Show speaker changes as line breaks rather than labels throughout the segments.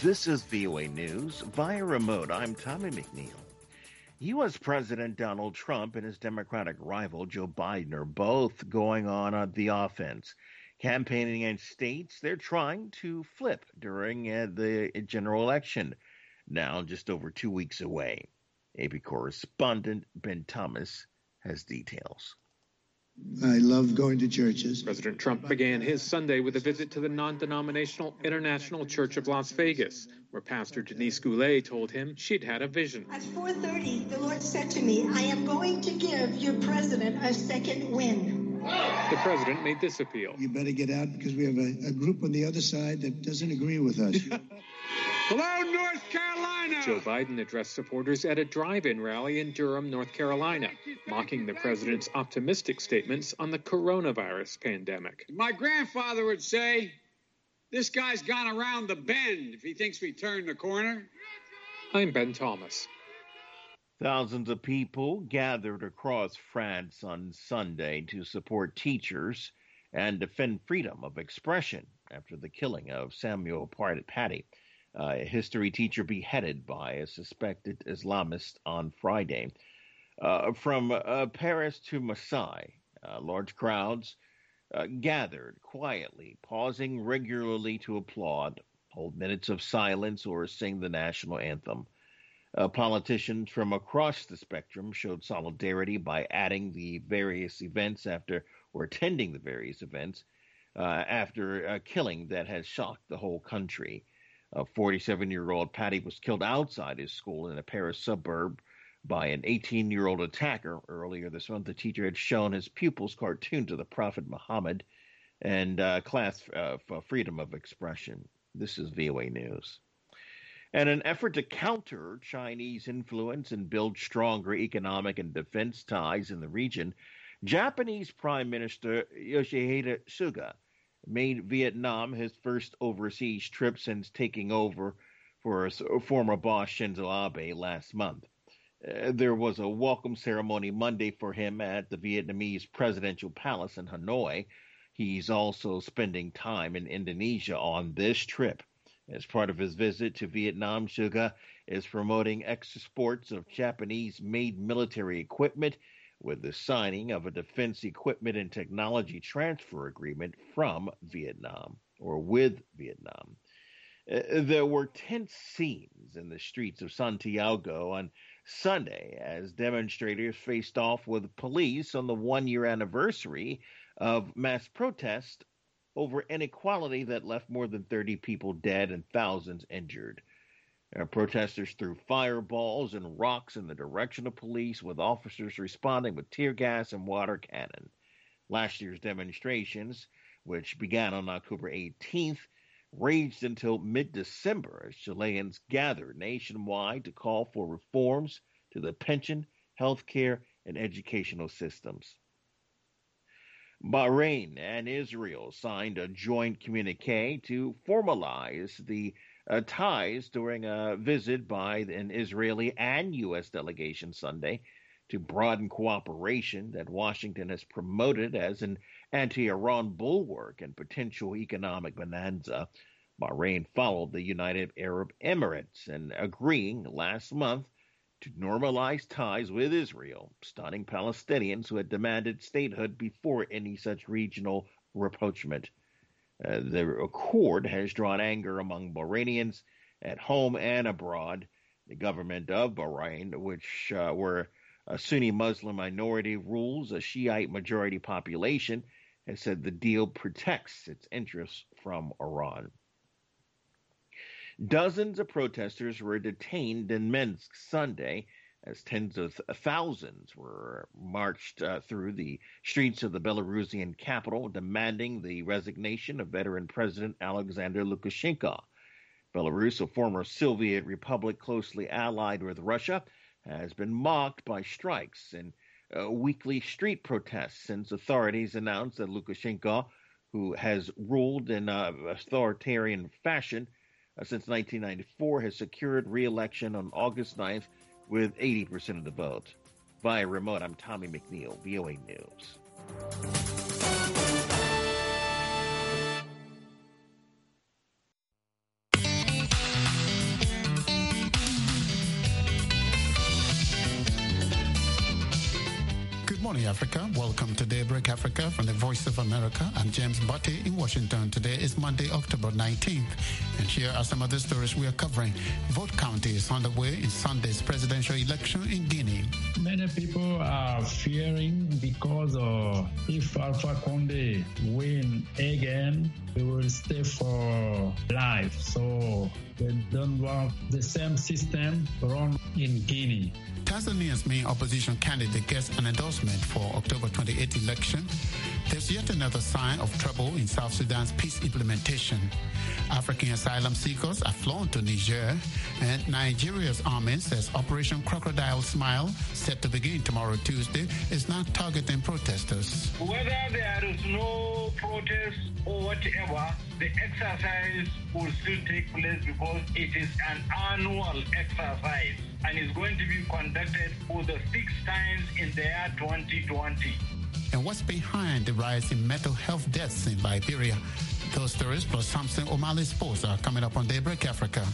This is VOA News via remote. I'm Tommy McNeil. U.S. President Donald Trump and his Democratic rival Joe Biden are both going on the offense, campaigning in states they're trying to flip during the general election, now just over 2 weeks away. AP correspondent Ben Thomas has details.
I love going to churches.
President Trump began his Sunday with a visit to the non-denominational International Church of Las Vegas, where Pastor Denise Goulet told him she'd had a vision.
At 4:30, the Lord said to me, I am going to give your president a second win.
The president made this appeal.
You better get out because we have a group on the other side that doesn't agree with us.
Hello, North Carolina!
Joe Biden addressed supporters at a drive-in rally in Durham, North Carolina, mocking the president's optimistic statements on the coronavirus pandemic.
My grandfather would say, this guy's gone around the bend if he thinks we turned the corner.
I'm Ben Thomas.
Thousands of people gathered across France on Sunday to support teachers and defend freedom of expression after the killing of Samuel Paty, a history teacher beheaded by a suspected Islamist on Friday. From Paris to Marseille, large crowds gathered quietly, pausing regularly to applaud, hold minutes of silence, or sing the national anthem. Politicians from across the spectrum showed solidarity by attending the various events after a killing that has shocked the whole country. A 47-year-old Paty was killed outside his school in a Paris suburb by an 18-year-old attacker. Earlier this month, the teacher had shown his pupils cartoons of the Prophet Muhammad and class for freedom of expression. This is VOA News. In an effort to counter Chinese influence and build stronger economic and defense ties in the region, Japanese Prime Minister Yoshihide Suga made Vietnam his first overseas trip since taking over for former boss Shinzo Abe last month. There was a welcome ceremony Monday for him at the Vietnamese presidential palace in Hanoi. He's also spending time in Indonesia on this trip. As part of his visit to Vietnam, Suga is promoting exports of Japanese-made military equipment with the signing of a defense equipment and technology transfer agreement from Vietnam, or with Vietnam. There were tense scenes in the streets of Santiago on Sunday as demonstrators faced off with police on the one-year anniversary of mass protest over inequality that left more than 30 people dead and thousands injured. Protesters threw fireballs and rocks in the direction of police, with officers responding with tear gas and water cannon. Last year's demonstrations, which began on October 18th, raged until mid-December as Chileans gathered nationwide to call for reforms to the pension, health care, and educational systems. Bahrain and Israel signed a joint communique to formalize the ties during a visit by an Israeli and U.S. delegation Sunday to broaden cooperation that Washington has promoted as an anti-Iran bulwark and potential economic bonanza. Bahrain followed the United Arab Emirates in agreeing last month to normalize ties with Israel, stunning Palestinians who had demanded statehood before any such regional rapprochement. The accord has drawn anger among Bahrainians at home and abroad. The government of Bahrain, which where a Sunni Muslim minority rules a Shiite majority population, has said the deal protects its interests from Iran. Dozens of protesters were detained in Minsk Sunday as tens of thousands were marched through the streets of the Belarusian capital, demanding the resignation of veteran President Alexander Lukashenko. Belarus, a former Soviet republic closely allied with Russia, has been mocked by strikes and weekly street protests since authorities announced that Lukashenko, who has ruled in authoritarian fashion since 1994, has secured re-election on August 9th with 80% of the vote. Via remote, I'm Tommy McNeil, VOA News.
morning, Africa. Welcome to Daybreak Africa from the Voice of America. I'm James Butte in Washington. Today is Monday, October 19th. And here are some of the stories we are covering. Vote counting is underway in Sunday's presidential election in Guinea.
Many people are fearing because if Alpha Condé win again, he will stay for life. So they don't want the same system run in Guinea.
Tanzania's main opposition candidate gets an endorsement for October 28th election. There's yet another sign of trouble in South Sudan's peace implementation. African asylum seekers are flown to Niger, and Nigeria's army says Operation Crocodile Smile, set to begin tomorrow Tuesday, is not targeting protesters.
Whether there is no protest or whatever, the exercise will still take place because it is an annual exercise and is going to be conducted for the 6th time in the year 2020.
And what's behind the rise in mental health deaths in Liberia? Those stories plus Samson O'Malley Sports are coming up on Daybreak Africa.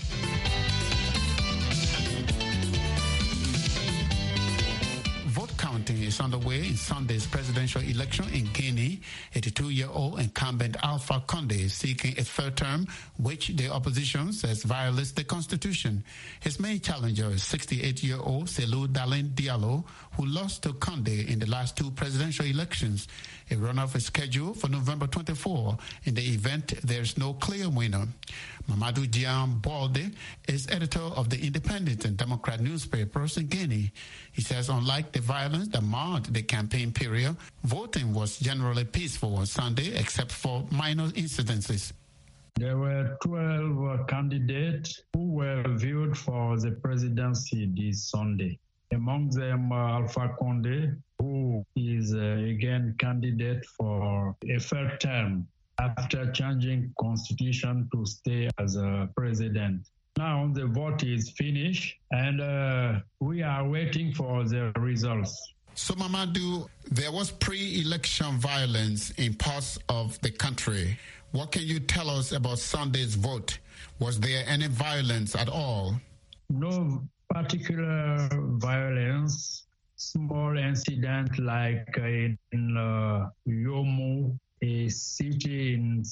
Vote counting is underway in Sunday's presidential election in Guinea. 82-year-old incumbent Alpha Condé is seeking a third term, which the opposition says violates the constitution. His main challenger is 68-year-old Cellou Dalein Diallo, who lost to Condé in the last two presidential elections. A runoff is scheduled for November 24. In the event, there's no clear winner. Mamadou Diam Balde is editor of the Independent and Democrat newspapers in Guinea. He says unlike the violence that marred the campaign period, voting was generally peaceful on Sunday except for minor incidences.
There were 12 candidates who were viewed for the presidency this Sunday. Among them, Alpha Condé, who is again candidate for a third term after changing constitution to stay as a president. Now the vote is finished and we are waiting for the results.
So Mamadou, there was pre-election violence in parts of the country. What can you tell us about Sunday's vote? Was there any violence at all?
No particular violence. Small incident like in Yomu, a city in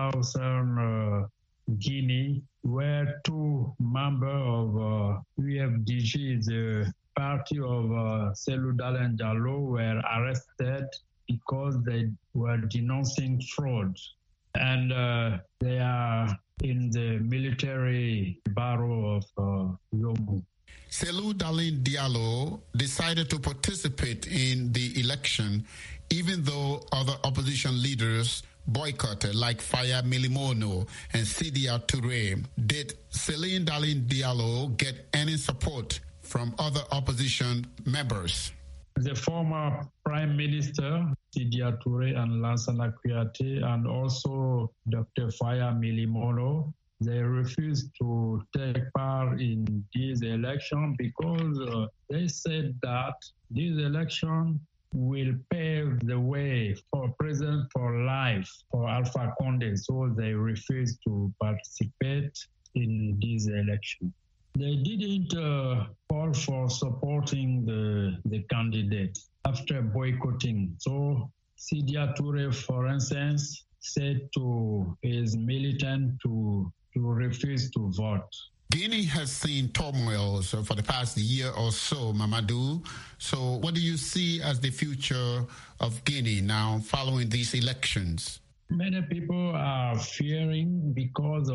southern Guinea, where two members of UFDG, the party of Cellou Dalein Diallo, were arrested because they were denouncing fraud. And they are in the military barrow of Yomu.
Cellou Dalein Diallo decided to participate in the election, even though other opposition leaders boycotted, like Faya Milimono and Sidia Touré. Did Cellou Dalein Diallo get any support from other opposition members?
The former Prime Minister, Sidia Touré and Lansana Kouyaté, and also Dr. Faya Milimono, they refused to take part in this election because they said that this election will pave the way for president for life for Alpha Condé, so they refused to participate in this election. They didn't call for supporting the candidate after boycotting. So Sidia Touré, for instance, said to his militant to refuse to vote.
Guinea has seen turmoil for the past year or so, Mamadou. So what do you see as the future of Guinea now following these elections?
Many people are fearing because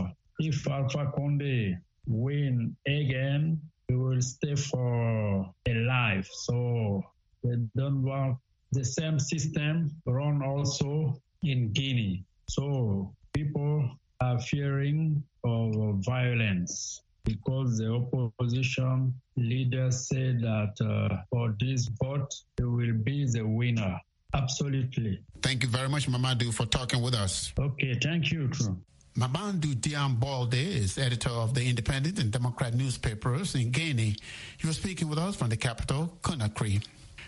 if Alpha Condé win again, he will stay for a life. So they don't want the same system run also in Guinea. So people are fearing of violence because the opposition leaders say that for this vote, they will be the winner. Absolutely.
Thank you very much, Mamadou, for talking with us.
Okay, thank you.
Mamadou Diam Balde is editor of the Independent and Democrat newspapers in Guinea. He was speaking with us from the capital, Conakry.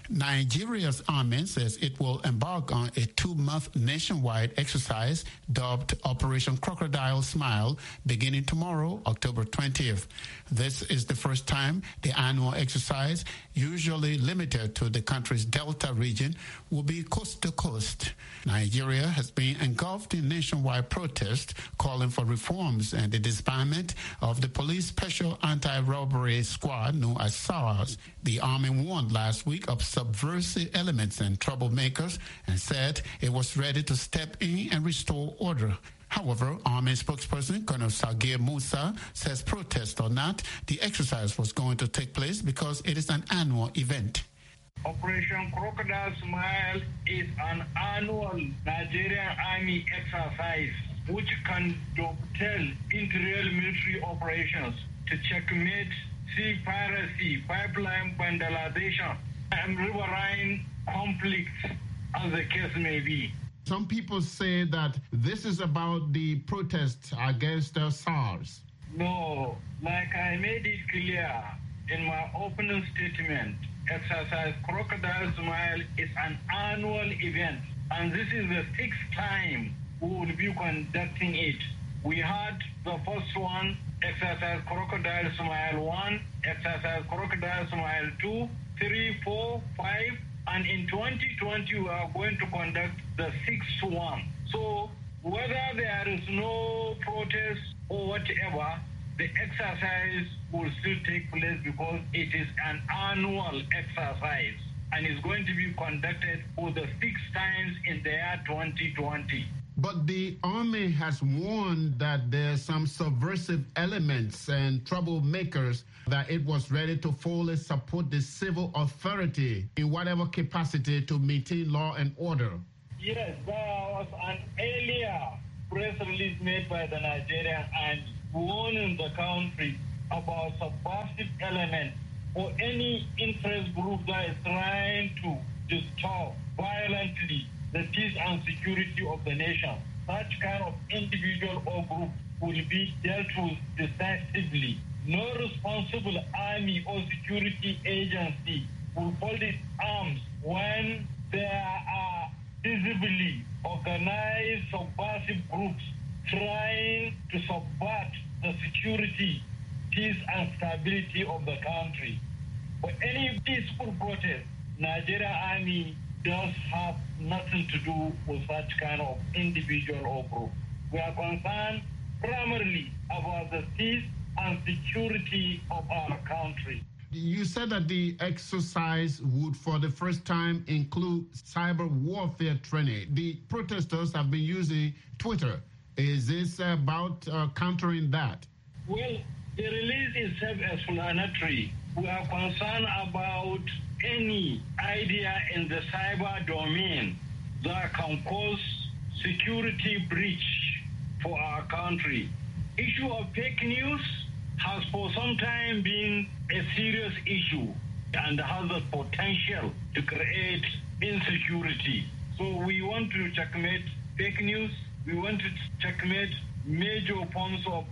Nigeria's army says it will embark on a 2-month nationwide exercise dubbed Operation Crocodile Smile beginning tomorrow, October 20th. This is the first time the annual exercise, usually limited to the country's Delta region, will be coast to coast. Nigeria has been engulfed in nationwide protests calling for reforms and the disbandment of the police special anti-robbery squad known as SARS. The army warned last week of subversive elements and troublemakers and said it was ready to step in and restore order. However, Army spokesperson Colonel Sagir Musa says, protest or not, the exercise was going to take place because it is an annual event.
Operation Crocodile Smile is an annual Nigerian Army exercise which can dovetail into real military operations to checkmate sea piracy, pipeline vandalization, and riverine conflicts, as the case may be.
Some people say that this is about the protest against SARS.
No, like I made it clear in my opening statement, Exercise Crocodile Smile is an annual event, and this is the 6th time we will be conducting it. We had the first one, Exercise Crocodile Smile 1, Exercise Crocodile Smile 2, 3, 4, 5, and in 2020 we are going to conduct the 6th one. So whether there is no protest or whatever, the exercise will still take place because it is an annual exercise and is going to be conducted for the 6th times in the year 2020.
But the army has warned that there's some subversive elements and troublemakers, that it was ready to fully support the civil authority in whatever capacity to maintain law and order.
Yes, there was an earlier press release made by the Nigerian Army warning the country about subversive elements or any interest group that is trying to disturb violently the peace and security of the nation. Such kind of individual or group will be dealt with decisively. No responsible army or security agency will fold its arms when there are visibly organized subversive groups trying to subvert the security, peace and stability of the country. For any peaceful protest, Nigeria Army does have nothing to do with such kind of individual or group. We are concerned primarily about the peace and security of our country.
You said that the exercise would, for the first time, include cyber warfare training. The protesters have been using Twitter. Is this about countering that?
Well, the release is self-explanatory. We are concerned about any idea in the cyber domain that can cause security breach for our country. Issue of fake news has for some time been a serious issue and has the potential to create insecurity. So we want to checkmate fake news. We want to checkmate major forms of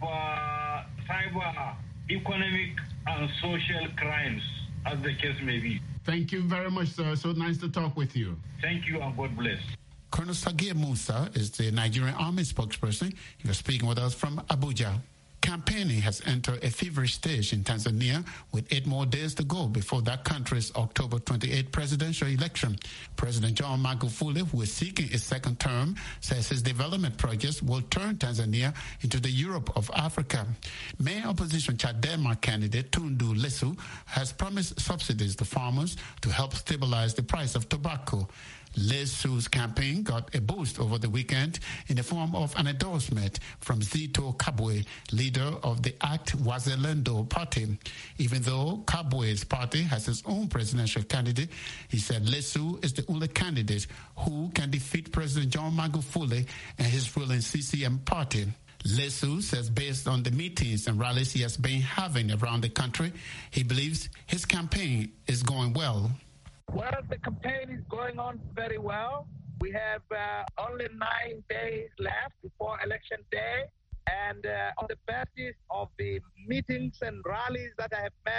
cyber economic and social crimes, as the case may be.
Thank you very much, sir. So nice to talk with you.
Thank you and God bless.
Colonel Sagir Musa is the Nigerian Army spokesperson. He was speaking with us from Abuja. Campaigning has entered a feverish stage in Tanzania with 8 more days to go before that country's October 28 presidential election. President John Magufuli, who is seeking a second term, says his development projects will turn Tanzania into the Europe of Africa. Main opposition Chadema candidate Tundu Lissu has promised subsidies to farmers to help stabilize the price of tobacco. Lissu's campaign got a boost over the weekend in the form of an endorsement from Zito Kabwe, leader of the Act Wazalendo party. Even though Kabwe's party has its own presidential candidate, he said Lissu is the only candidate who can defeat President John Magufuli and his ruling CCM party. Lissu says based on the meetings and rallies he has been having around the country, he believes his campaign is going well.
Well, the campaign is going on very well. We have only 9 days left before election day. And on the basis of the meetings and rallies that I have met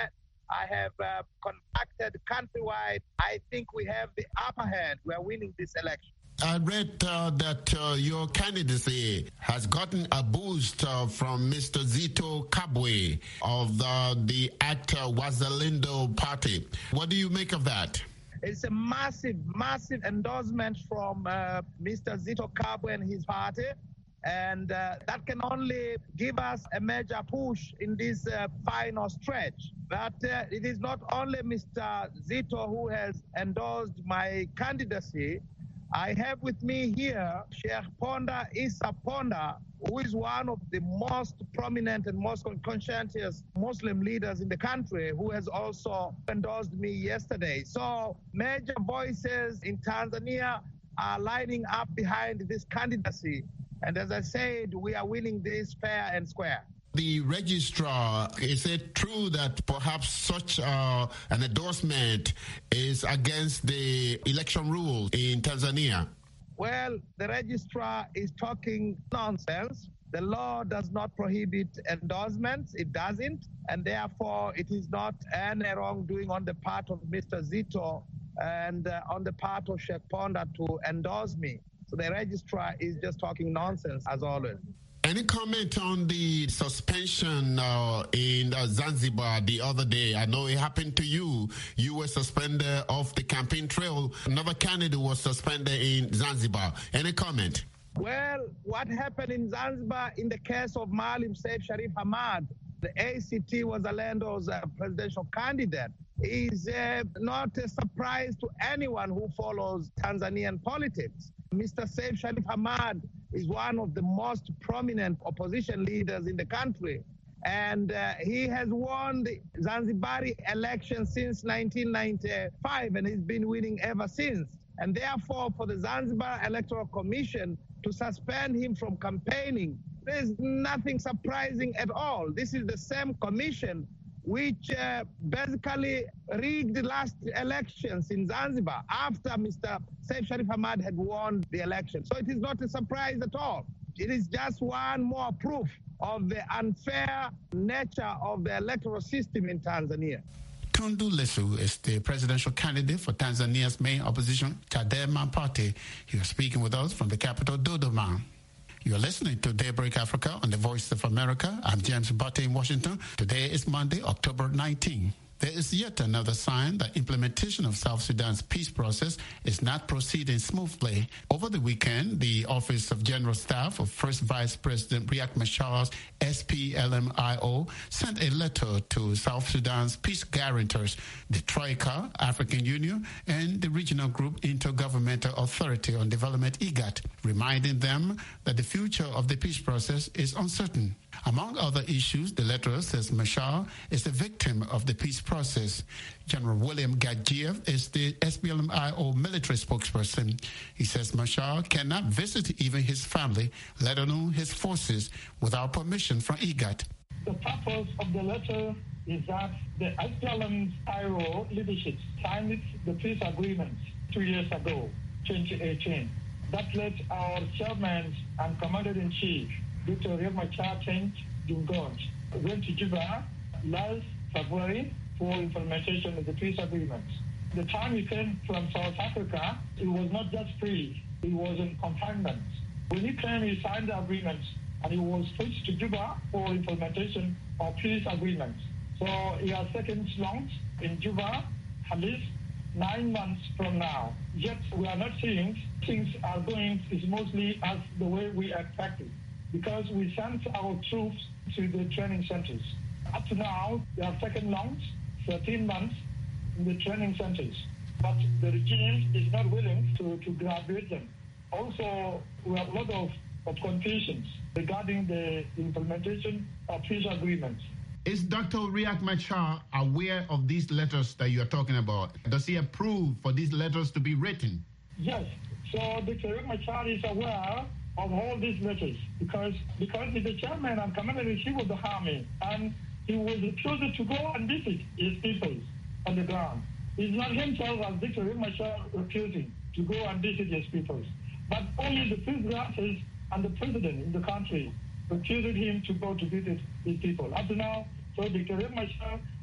I have conducted countrywide. I think we have the upper hand. We are winning this election.
I read that your candidacy has gotten a boost from Mr. Zitto Kabwe of the actor Wazalendo Party. What do you make of that?
It's a massive, massive endorsement from Mr. Zitto Kabwe and his party. And that can only give us a major push in this final stretch. But it is not only Mr. Zitto who has endorsed my candidacy. I have with me here Sheikh Ponda Issa Ponda, who is one of the most prominent and most conscientious Muslim leaders in the country, who has also endorsed me yesterday. So major voices in Tanzania are lining up behind this candidacy. And as I said, we are winning this fair and square.
The registrar, is it true that perhaps such an endorsement is against the election rules in Tanzania?
Well, the registrar is talking nonsense. The law does not prohibit endorsements. It doesn't. And therefore, it is not any wrongdoing on the part of Mr. Zitto and on the part of Sheikh Ponda to endorse me. So the registrar is just talking nonsense, as always.
Any comment on the suspension in Zanzibar the other day? I know it happened to you. You were suspended off the campaign trail. Another candidate was suspended in Zanzibar. Any comment?
Well, what happened in Zanzibar in the case of Maalim Seif Sharif Hamad, the ACT Wazalendo's presidential candidate, is not a surprise to anyone who follows Tanzanian politics. Mr. Seif Sharif Hamad is one of the most prominent opposition leaders in the country. And he has won the Zanzibari election since 1995, and he's been winning ever since. And therefore, for the Zanzibar Electoral Commission to suspend him from campaigning, there's nothing surprising at all. This is the same commission which basically rigged the last elections in Zanzibar after Mr. Seif Sharif Hamad had won the election. So it is not a surprise at all. It is just one more proof of the unfair nature of the electoral system in Tanzania.
Tundu Lissu is the presidential candidate for Tanzania's main opposition, Chadema Party. He was speaking with us from the capital, Dodoma. You're listening to Daybreak Africa on the Voice of America. I'm James Butte in Washington. Today is Monday, October 19. There is yet another sign that implementation of South Sudan's peace process is not proceeding smoothly. Over the weekend, the Office of General Staff of First Vice President Riek Machar's SPLMIO sent a letter to South Sudan's peace guarantors, the Troika, African Union, and the regional group Intergovernmental Authority on Development, IGAD, reminding them that the future of the peace process is uncertain. Among other issues, the letter says Machar is a victim of the peace process. General William Gadzhiev is the SPLMIO military spokesperson. He says Machar cannot visit even his family, let alone his forces, without permission from IGAD.
The purpose of the letter is that the SPLMIO leadership signed the peace agreement 2 years ago, 2018. That let our chairman and commander-in-chief, Dr. Riek Machar changed Jungot, went to Juba last February for implementation of the peace agreement. The time he came from South Africa, he was not just free, he was in confinement. When he came, he signed the agreement and he was pushed to Juba for implementation of peace agreement. So he has taken long in Juba, at least 9 months from now. Yet we are not seeing things are going smoothly as the way we expected, because we sent our troops to the training centers. Up to now, they have taken long, 13 months in the training centers. But the regime is not willing to graduate them. Also, we have a lot of confusions regarding the implementation of peace agreements.
Is Dr. Riek Machar aware of these letters that you are talking about? Does he approve for these letters to be written?
Yes. So Dr. Riek Machar is aware of all these letters because he's the chairman and commander-in-chief of the army, and he was refused to go and visit his people on the ground. It's not himself as Dr. Riek Machar refusing to go and visit his people, but only the peace grantors and the president in the country refused him to go to visit his people. Up to now, so Dr. Riek Machar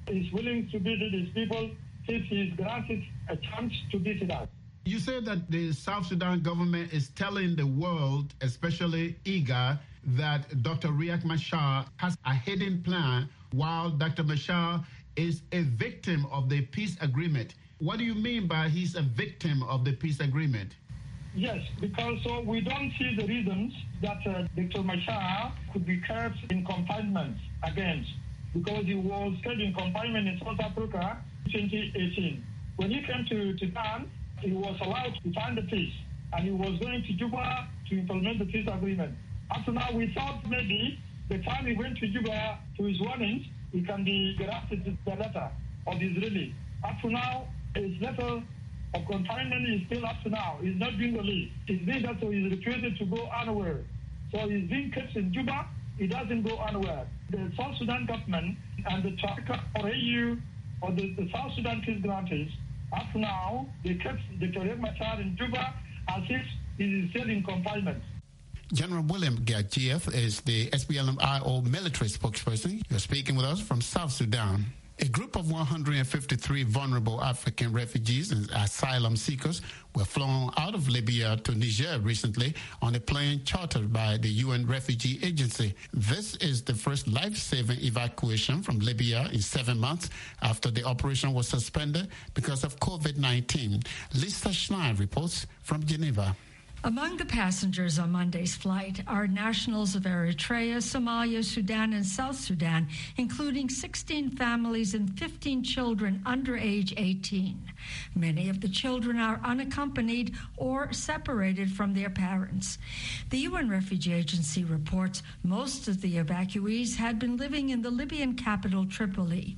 is willing to visit his people if he is granted a chance to visit us.
You said that the South Sudan government is telling the world, especially IGAD, that Dr. Riek Machar has a hidden plan while Dr. Machar is a victim of the peace agreement. What do you mean by he's a victim of the peace agreement?
Yes, because we don't see the reasons that Dr. Machar could be kept in confinement against, because he was kept in confinement in South Africa in 2018. When he came to Sudan, he was allowed to sign the peace, and he was going to Juba to implement the peace agreement. Up to now, we thought maybe the time he went to Juba to his warnings, he can be granted the letter of his release. Up to now, his letter of confinement is still up to now. He's not being released. He's being that, so he's refusing to go anywhere. So he's being kept in Juba. He doesn't go anywhere. The South Sudan government and the Troika or AU or the South Sudan peace grantees, up to now, they kept Dr. Riek Machar in Juba as if he is still in confinement.
General William Gagiev is the SPLM-IO military spokesperson. You're speaking with us from South Sudan. A group of 153 vulnerable African refugees and asylum seekers were flown out of Libya to Niger recently on a plane chartered by the UN Refugee Agency. This is the first life-saving evacuation from Libya in 7 months after the operation was suspended because of COVID-19. Lisa Schlein reports from Geneva.
Among the passengers on Monday's flight are nationals of Eritrea, Somalia, Sudan, and South Sudan, including 16 families and 15 children under age 18. Many of the children are unaccompanied or separated from their parents. The UN Refugee Agency reports most of the evacuees had been living in the Libyan capital, Tripoli.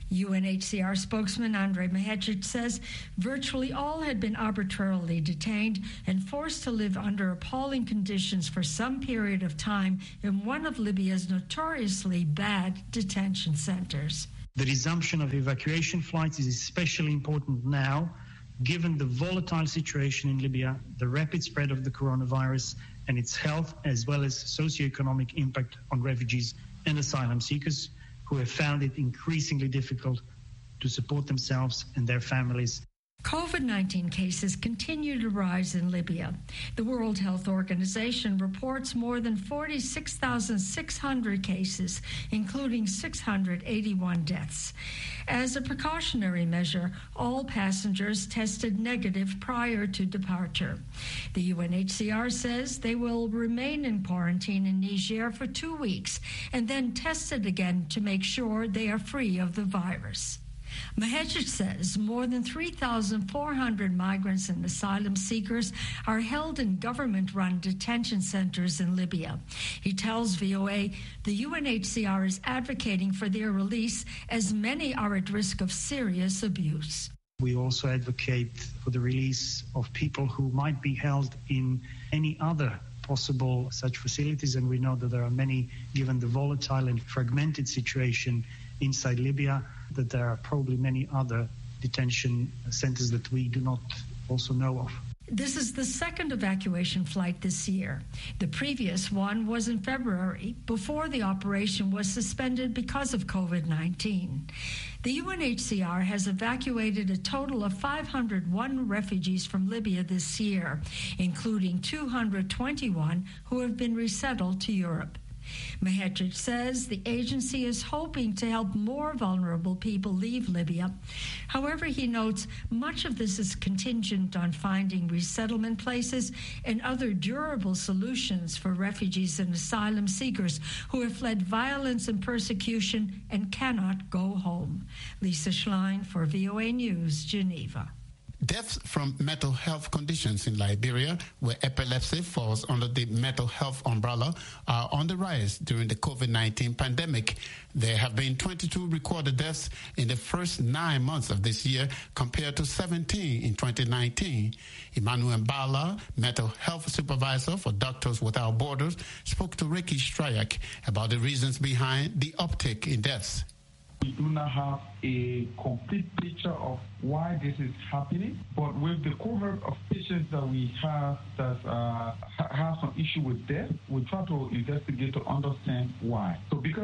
UNHCR spokesman Andrei Mahecic says virtually all had been arbitrarily detained and forced to live under appalling conditions for some period of time in one of Libya's notoriously bad detention centers.
The resumption of evacuation flights is especially important now, given the volatile situation in Libya, the rapid spread of the coronavirus, and its health as well as socioeconomic impact on refugees and asylum seekers who have found it increasingly difficult to support themselves and their families.
COVID-19 cases continue to rise in Libya. The World Health Organization reports more than 46,600 cases, including 681 deaths. As a precautionary measure, all passengers tested negative prior to departure. The UNHCR says they will remain in quarantine in Niger for 2 weeks and then tested again to make sure they are free of the virus. Mahecic says more than 3,400 migrants and asylum seekers are held in government-run detention centers in Libya. He tells VOA the UNHCR is advocating for their release as many are at risk of serious abuse.
We also advocate for the release of people who might be held in any other possible such facilities, and we know that there are many, given the volatile and fragmented situation inside Libya, that there are probably many other detention centers that we do not also know of.
This is the second evacuation flight this year. The previous one was in February, before the operation was suspended because of COVID-19. The UNHCR has evacuated a total of 501 refugees from Libya this year, including 221 who have been resettled to Europe. Mahecic says the agency is hoping to help more vulnerable people leave Libya. However, he notes much of this is contingent on finding resettlement places and other durable solutions for refugees and asylum seekers who have fled violence and persecution and cannot go home. Lisa Schlein for VOA News, Geneva.
Deaths from mental health conditions in Liberia, where epilepsy falls under the mental health umbrella, are on the rise during the COVID-19 pandemic. There have been 22 recorded deaths in the first 9 months of this year compared to 17 in 2019. Emmanuel Bala, mental health supervisor for Doctors Without Borders, spoke to Ricky Strayak about the reasons behind the uptick in deaths.
We do not have a complete picture of why this is happening, but with the cohort of patients that we have that have some issue with death, we try to investigate to understand why. So because some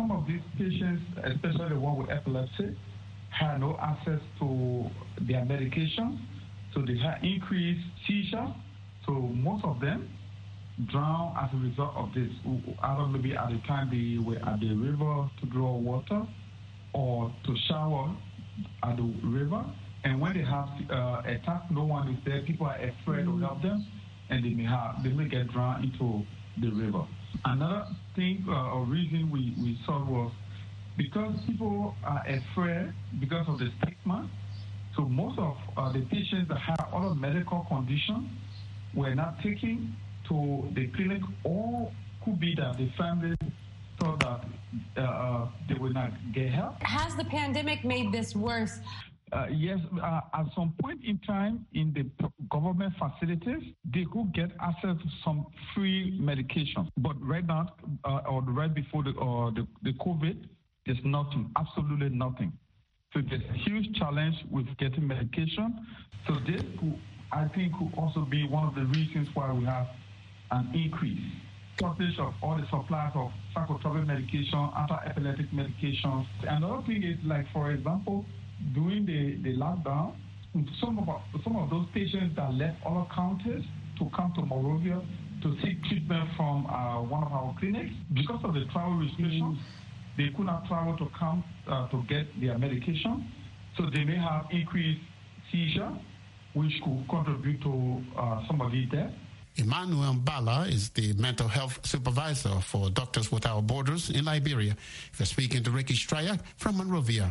some of these patients, especially the one with epilepsy, had no access to their medication, so they had increased seizure. So most of them drowned as a result of this. Either maybe at the time they were at the river to draw water or to shower at the river. And when they have attack, no one is there. People are afraid to help them, and they may get drowned into the river. Another thing or reason we saw was because people are afraid because of the stigma. So most of the patients that have other medical conditions were not taken to the clinic, or could be that the family thought that they would not get help.
Has the pandemic made this worse?
Yes, at some point in time in the government facilities, they could get access to some free medication. But right now, or right before the COVID, there's nothing, absolutely nothing. So there's a huge challenge with getting medication. So this, I think, could also be one of the reasons why we have an increase. Shortage of all the supplies of psychotropic medication, anti-epileptic medications. Another thing is, like, for example, during the lockdown, some of those patients that left other counties to come to Monrovia to seek treatment from one of our clinics, because of the travel restrictions, they could not travel to come to get their medication. So they may have increased seizure, which could contribute to some of the death.
Emmanuel Bala is the mental health supervisor for Doctors Without Borders in Liberia. We're speaking to Ricky Stryer from Monrovia.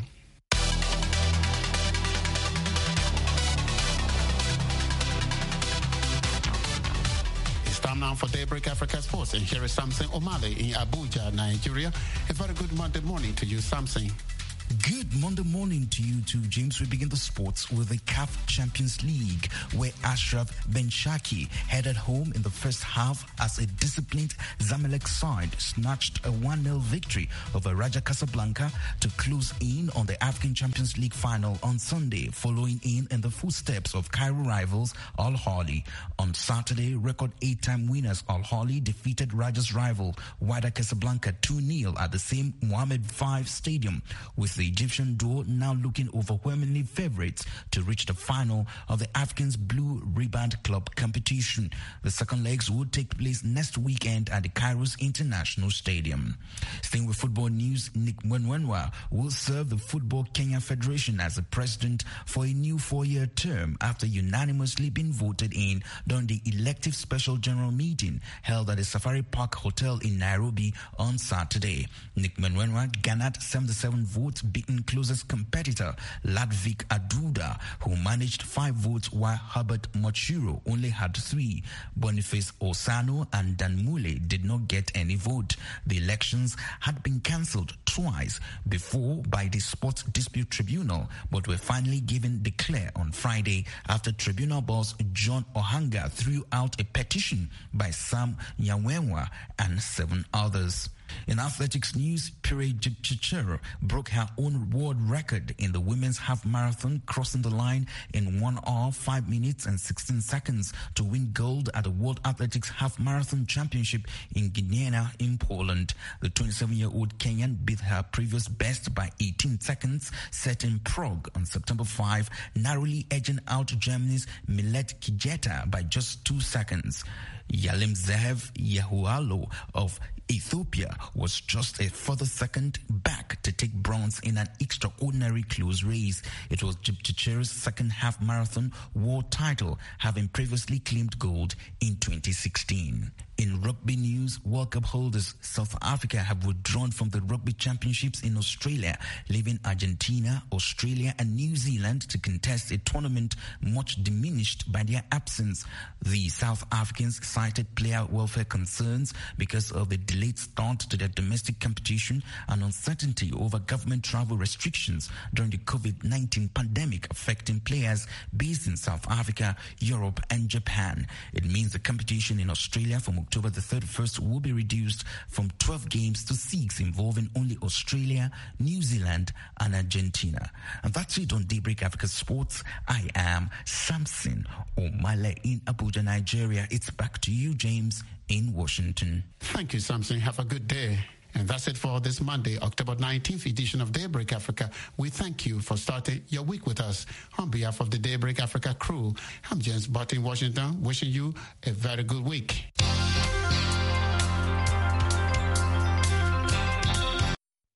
Time now for Daybreak Africa Sports, and here is Samson Omale in Abuja, Nigeria. A very good Monday morning to you, Samson.
Good Monday morning to you too, James. We begin the sports with the CAF Champions League, where Ashraf Ben-Shaki headed home in the first half as a disciplined Zamalek side snatched a 1-0 victory over Raja Casablanca to close in on the African Champions League final on Sunday, following in the footsteps of Cairo rivals Al Ahly. On Saturday, record 8-time winners Al Ahly defeated Raja's rival Wydad Casablanca 2-0 at the same Mohammed V Stadium, with the Egyptian duo now looking overwhelmingly favourites to reach the final of the Africans Blue Riband Club competition. The second legs will take place next weekend at the Kairos International Stadium. Staying with football news, Nick Mwenwenwa will serve the Football Kenya Federation as the president for a new 4-year term after unanimously being voted in during the elective special general meeting held at the Safari Park Hotel in Nairobi on Saturday. Nick Mwenwenwa garnered 77 votes, beating closest competitor Ladvik Aduda, who managed 5 votes, while Herbert Mochiro only had 3. Boniface Osano and Dan Mule did not get any vote. The elections had been cancelled twice before by the Sports Dispute Tribunal, but were finally given declare on Friday after tribunal boss John Ohanga threw out a petition by Sam Nyawenwa and 7 others. In athletics news, Pire Jepchirchir broke her own world record in the women's half marathon, crossing the line in 1 hour, 5 minutes and 16 seconds to win gold at the World Athletics Half Marathon Championship in Gdynia in Poland. The 27-year-old Kenyan beat her previous best by 18 seconds set in Prague on September 5, narrowly edging out Germany's Millet Kijeta by just 2 seconds. Yalimzev Yehualo of Ethiopia was just a further second back to take bronze in an extraordinary close race. It was Jepchirchir's second half marathon world title, having previously claimed gold in 2016. In rugby news, World Cup holders South Africa have withdrawn from the Rugby Championships in Australia, leaving Argentina, Australia and New Zealand to contest a tournament much diminished by their absence. The South Africans cited player welfare concerns because of the delayed start to their domestic competition and uncertainty over government travel restrictions during the COVID-19 pandemic affecting players based in South Africa, Europe and Japan. It means the competition in Australia from October the 31st will be reduced from 12 games to 6, involving only Australia, New Zealand and Argentina. And that's it on Daybreak Africa Sports. I am Samson Omale in Abuja, Nigeria. It's back to you, James, in Washington.
Thank you, Samson. Have a good day. And that's it for this Monday, October 19th edition of Daybreak Africa. We thank you for starting your week with us. On behalf of the Daybreak Africa crew, I'm James Butt in Washington, wishing you a very good week.